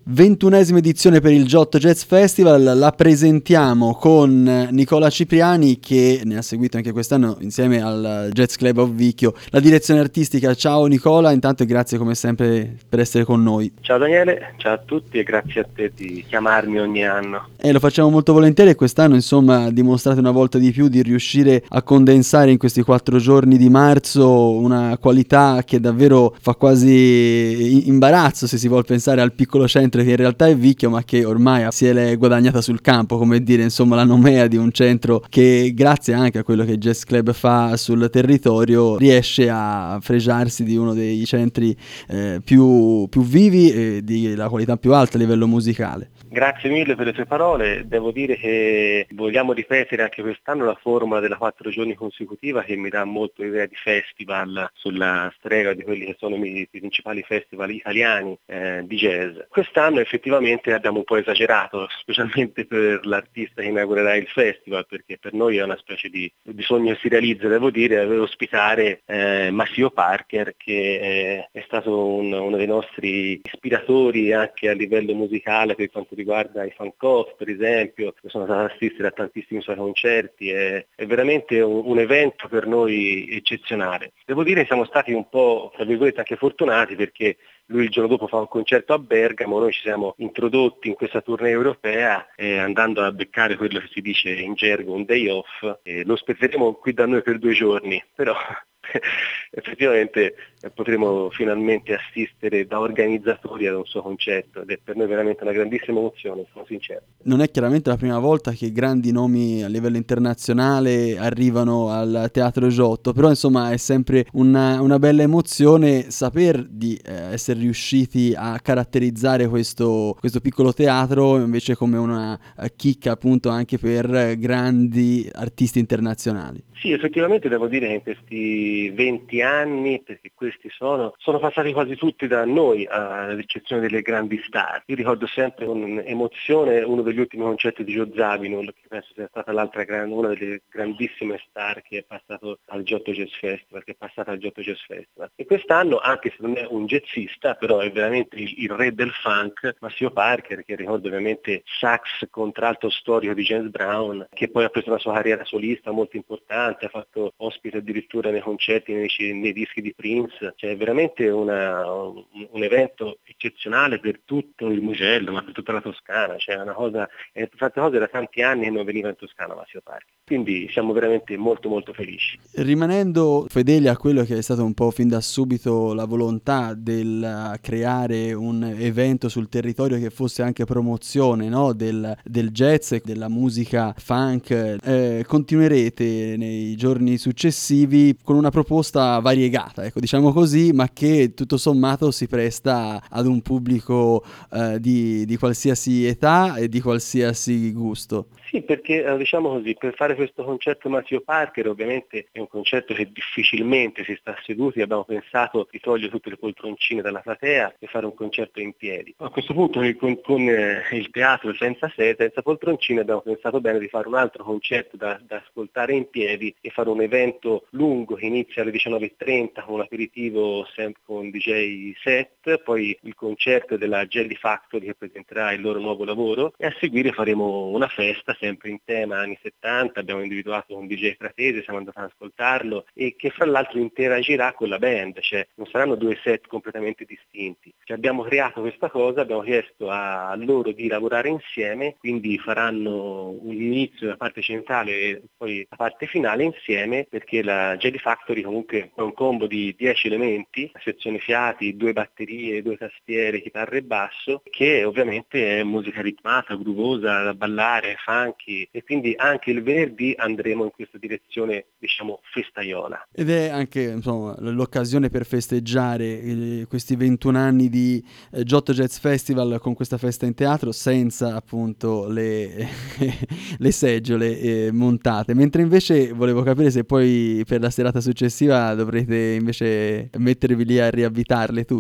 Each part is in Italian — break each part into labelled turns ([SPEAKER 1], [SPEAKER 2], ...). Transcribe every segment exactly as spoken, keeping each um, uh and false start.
[SPEAKER 1] ventunesima edizione per il Giotto Jazz Festival, la presentiamo con Nicola Cipriani che ne ha seguito anche quest'anno insieme al Jazz Club of Vicchio la direzione artistica. Ciao Nicola, intanto e grazie come sempre per essere con noi.
[SPEAKER 2] Ciao Daniele, ciao a tutti e grazie a te di chiamarmi ogni anno.
[SPEAKER 1] E lo facciamo molto volentieri e quest'anno insomma dimostrate una volta di più di riuscire a condensare in questi quattro giorni di marzo una qualità che davvero fa quasi imbarazzo se si vuol pensare al piccolo centro che in realtà è Vicchio ma che ormai si è guadagnata sul campo, come dire, insomma la nomea di un centro che grazie anche a quello che il Jazz Club fa sul territorio riesce a fregiarsi di uno dei centri eh, più, più vivi e di la qualità più alta a livello musicale.
[SPEAKER 2] Grazie mille per le tue parole, devo dire che vogliamo ripetere anche quest'anno la formula della quattro giorni consecutiva che mi dà molto idea di festival sulla strega di quelli che sono i principali festival italiani eh, di jazz. Quest'anno effettivamente abbiamo un po' esagerato, specialmente per l'artista che inaugurerà il festival, perché per noi è una specie di, di sogno che si realizza, devo dire, ospitare eh, Maceo Parker che eh, è stato un, uno dei nostri ispiratori anche a livello musicale per quanto riguarda i fan off per esempio, che sono stato assistere a tantissimi suoi concerti, è, è veramente un, un evento per noi eccezionale. Devo dire che siamo stati un po', tra virgolette, anche fortunati perché lui il giorno dopo fa un concerto a Bergamo, noi ci siamo introdotti in questa tournée europea eh, andando a beccare quello che si dice in gergo un day off, eh, lo aspetteremo qui da noi per due giorni, però effettivamente eh, potremo finalmente assistere da organizzatori ad un suo concerto ed è per noi veramente una grandissima emozione, sono sincero.
[SPEAKER 1] Non è chiaramente la prima volta che grandi nomi a livello internazionale arrivano al Teatro Giotto, però insomma è sempre una, una bella emozione saper di eh, essere riusciti a caratterizzare questo, questo piccolo teatro invece come una uh, chicca appunto anche per grandi artisti internazionali.
[SPEAKER 2] Sì, effettivamente devo dire che in questi venti anni, perché questi sono, sono passati quasi tutti da noi, ad eccezione delle grandi star. Io ricordo sempre con emozione uno degli ultimi concerti di Joe Zawinul, che penso sia stata l'altra gran, una delle grandissime star che è passato al Giotto Jazz Festival, che è passata al Giotto Jazz Festival. E quest'anno, anche se non è un jazzista, però è veramente il, il re del funk, Maceo Parker, che ricordo ovviamente sax contralto storico di James Brown, che poi ha preso una sua carriera solista molto importante, ha fatto ospite addirittura nei concerti, nei, nei dischi di Prince, cioè è veramente una, un, un evento eccezionale per tutto il Mugello, ma per tutta la Toscana, cioè una cosa, è fatte cose da tanti anni che non veniva in Toscana Maceo Parker. Quindi siamo veramente molto molto felici.
[SPEAKER 1] Rimanendo fedeli a quello che è stato un po' fin da subito la volontà del creare un evento sul territorio che fosse anche promozione, no? del, del jazz e della musica funk, eh, continuerete nei giorni successivi con una proposta variegata, ecco, diciamo così, ma che tutto sommato si presta ad un pubblico eh, di, di qualsiasi età e di qualsiasi gusto.
[SPEAKER 2] Sì, perché diciamo così, per fare questo concerto Maceo Parker ovviamente è un concerto che difficilmente si sta seduti, abbiamo pensato di togliere tutte le poltroncine dalla platea e fare un concerto in piedi. A questo punto con, con eh, il teatro senza sede, senza poltroncine abbiamo pensato bene di fare un altro concerto da, da ascoltare in piedi e fare un evento lungo che inizia alle diciannove e trenta con un aperitivo sempre con D J set, poi il concerto della Jelly Factory che presenterà il loro nuovo lavoro e a seguire faremo una festa sempre in tema anni settanta, abbiamo individuato un D J fratese, siamo andati ad ascoltarlo e che fra l'altro interagirà con la band, cioè non saranno due set completamente distinti. Cioè, abbiamo creato questa cosa, abbiamo chiesto a loro di lavorare insieme, quindi faranno un inizio, la parte centrale e poi la parte finale insieme, perché la Jelly Factory comunque è un combo di dieci elementi, la sezione fiati, due batterie, due tastiere, chitarra e basso, che ovviamente è musica ritmata, groovosa, da ballare, funky, e quindi anche il venerdì andremo in questa direzione, diciamo, festaiola.
[SPEAKER 1] Ed è anche insomma l'occasione per festeggiare eh, questi ventuno anni di eh, Giotto Jazz Festival con questa festa in teatro senza appunto le, le seggiole eh, montate, mentre invece volevo capire se poi per la serata successiva dovrete invece mettervi lì a riavvitarle tutte.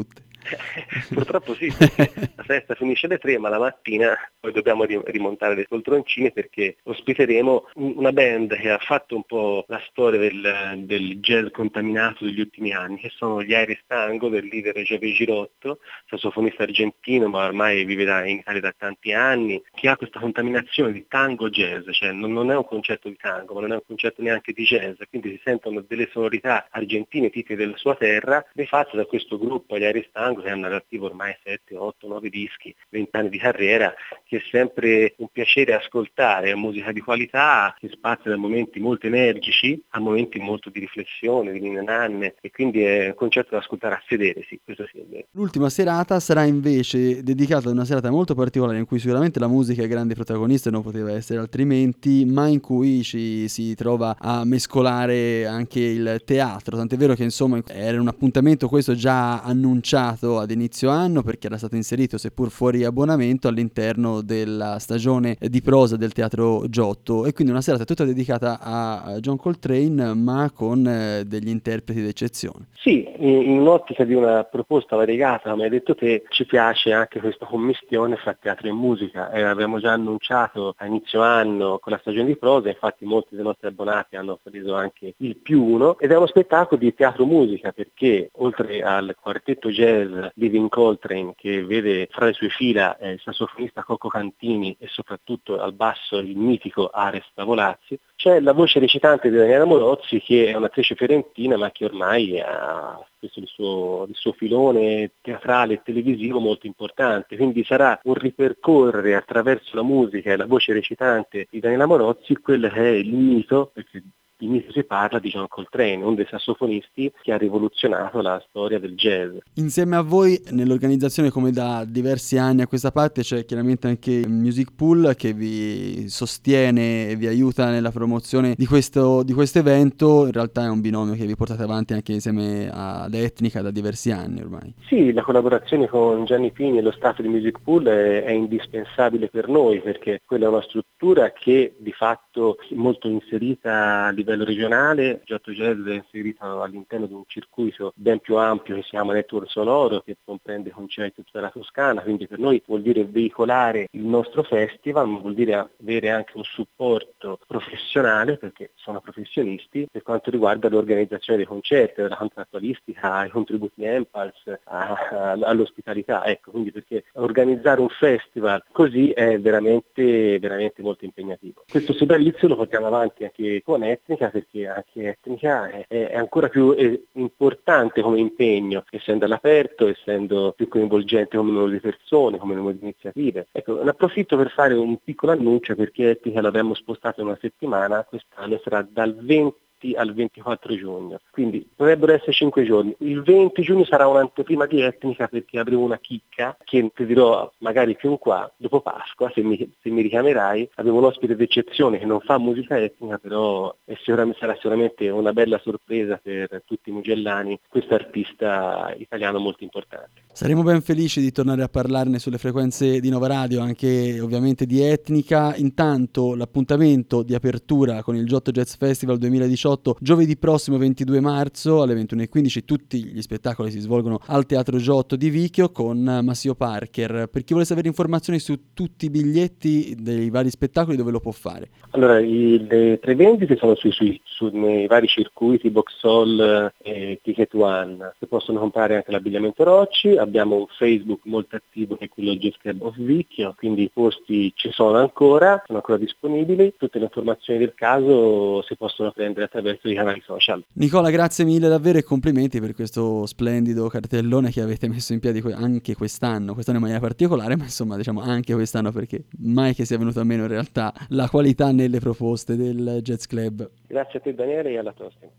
[SPEAKER 2] Purtroppo sì, perché la festa finisce alle tre, ma la mattina poi dobbiamo ri- rimontare le poltroncine perché ospiteremo un- una band che ha fatto un po' la storia del, del jazz contaminato degli ultimi anni, che sono gli Iris Tango del leader Giove Girotto, sassofonista argentino, ma ormai vive da- in Italia da tanti anni, che ha questa contaminazione di tango jazz, cioè non, non è un concetto di tango, ma non è un concetto neanche di jazz, quindi si sentono delle sonorità argentine tipiche della sua terra, rifatte da questo gruppo, gli Iris Tango, che hanno attivo ormai sette, otto, nove dischi, venti anni di carriera, che è sempre un piacere ascoltare, è musica di qualità, che spazia da momenti molto energici a momenti molto di riflessione, di ninne nanne, e quindi è un concerto da ascoltare a sedere, sì, questo sì è vero.
[SPEAKER 1] L'ultima serata sarà invece dedicata ad una serata molto particolare in cui sicuramente la musica è grande protagonista e non poteva essere altrimenti, ma in cui ci si trova a mescolare anche il teatro, tant'è vero che insomma era un appuntamento questo già annunciato ad inizio anno perché era stato inserito seppur fuori abbonamento all'interno della stagione di prosa del Teatro Giotto, e quindi una serata tutta dedicata a John Coltrane ma con eh, degli interpreti d'eccezione.
[SPEAKER 2] Sì, in, in un'ottica di una proposta variegata, come hai detto te, ci piace anche questa commistione fra teatro e musica. Eh, abbiamo già annunciato a inizio anno con la stagione di prosa, infatti molti dei nostri abbonati hanno preso anche il più uno, ed è uno spettacolo di teatro-musica perché oltre al quartetto jazz Living Coltrane, che vede fra le sue fila eh, il sassofonista Cocco Cantini e soprattutto al basso il mitico Ares Tavolazzi, c'è la voce recitante di Daniela Morozzi, che è un'attrice fiorentina ma che ormai ha questo il suo, il suo filone teatrale e televisivo molto importante, quindi sarà un ripercorrere attraverso la musica e la voce recitante di Daniela Morozzi quello che è il mito, perché di mito si parla, di John Coltrane, uno dei sassofonisti che ha rivoluzionato la storia del jazz.
[SPEAKER 1] Insieme a voi nell'organizzazione, come da diversi anni a questa parte, c'è chiaramente anche Music Pool che vi sostiene e vi aiuta nella promozione di questo, di questo evento. In realtà è un binomio che vi portate avanti anche insieme ad Etnica da diversi anni ormai.
[SPEAKER 2] Sì, la collaborazione con Gianni Pini e lo staff di Music Pool è, è indispensabile per noi perché quella è una struttura che di fatto è molto inserita a livello regionale. Giotto Jazz è inserito all'interno di un circuito ben più ampio che si chiama Network Sonoro, che comprende concerti tutta la Toscana, quindi per noi vuol dire veicolare il nostro festival, ma vuol dire avere anche un supporto professionale, perché sono professionisti, per quanto riguarda l'organizzazione dei concerti, dalla contrattualistica ai contributi Empals, all'ospitalità, ecco, quindi perché organizzare un festival così è veramente, veramente molto impegnativo. Questo sodalizio lo portiamo avanti anche con Etnica, perché anche Etnica è, è ancora più è importante come impegno, essendo all'aperto, essendo più coinvolgente come numero di persone, come numero di iniziative. Ecco, ne approfitto per fare un piccolo annuncio perché Etnica l'abbiamo spostato in una settimana, quest'anno sarà dal venti al ventiquattro giugno, quindi dovrebbero essere cinque giorni. Il venti giugno sarà un'anteprima di Etnica perché avremo una chicca che ti dirò magari più in qua, dopo Pasqua, se mi, se mi richiamerai, avevo un ospite d'eccezione che non fa musica etnica, però è sicuramente, sarà sicuramente una bella sorpresa per tutti i mugellani, questo artista italiano molto importante.
[SPEAKER 1] Saremo ben felici di tornare a parlarne sulle frequenze di Nova Radio, anche ovviamente di Etnica. Intanto l'appuntamento di apertura con il Giotto Jazz Festival duemiladiciotto, giovedì prossimo ventidue marzo alle ventuno e quindici. Tutti gli spettacoli si svolgono al Teatro Giotto di Vicchio con Massimo Parker. Per chi vuole sapere informazioni su tutti i biglietti dei vari spettacoli, dove lo può fare?
[SPEAKER 2] Allora, i, le prevendite sono sui, sui, su, nei vari circuiti, Boxall e Ticket One. Si possono comprare anche l'abbigliamento Rocci, abbiamo un Facebook molto attivo che è quello Jazz Club of Vicchio, quindi i posti ci sono ancora, sono ancora disponibili. Tutte le informazioni del caso si possono prendere attraverso i canali social.
[SPEAKER 1] Nicola, grazie mille davvero e complimenti per questo splendido cartellone che avete messo in piedi anche quest'anno. Quest'anno in maniera particolare, ma insomma diciamo anche quest'anno, perché mai che sia venuto a meno in realtà la qualità nelle proposte del Jazz Club.
[SPEAKER 2] Grazie a te Daniele e alla prossima.